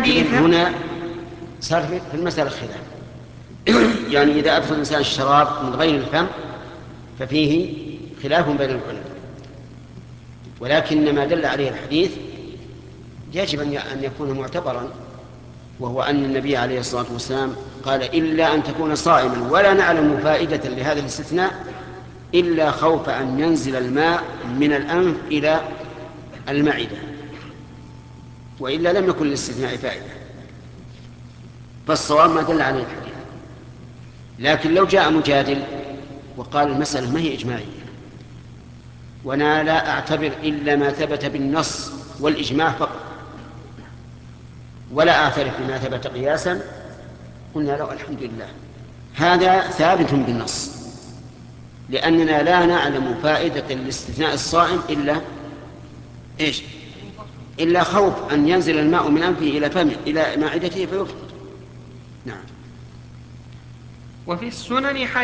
حديث هنا صار في المسألة خلاف. يعني إذا أدخل الإنسان الشراب من غير الفم ففيه خلاف بين العلماء، ولكن ما دل عليه الحديث يجب أن يكون معتبرا، وهو أن النبي عليه الصلاة والسلام قال: إلا أن تكون صائما ولا نعلم فائدة لهذا الاستثناء إلا خوف أن ينزل الماء من الأنف إلى المعدة، وإلا لم يكن للاستثناء فائدة. فالصواب ما دل عليه الحديث. لكن لو جاء مجادل وقال المسألة ما هي إجماعية وأنا لا أعتبر إلا ما ثبت بالنص والإجماع فقط ولا أعترف بما ثبت قياسا، قلنا له: الحمد لله، هذا ثابت بالنص، لأننا لا نعلم فائدة الاستثناء الصائم إلا خوف أن ينزل الماء من أنفه إلى فمه إلى معدته فيفقد. نعم. وفي السنن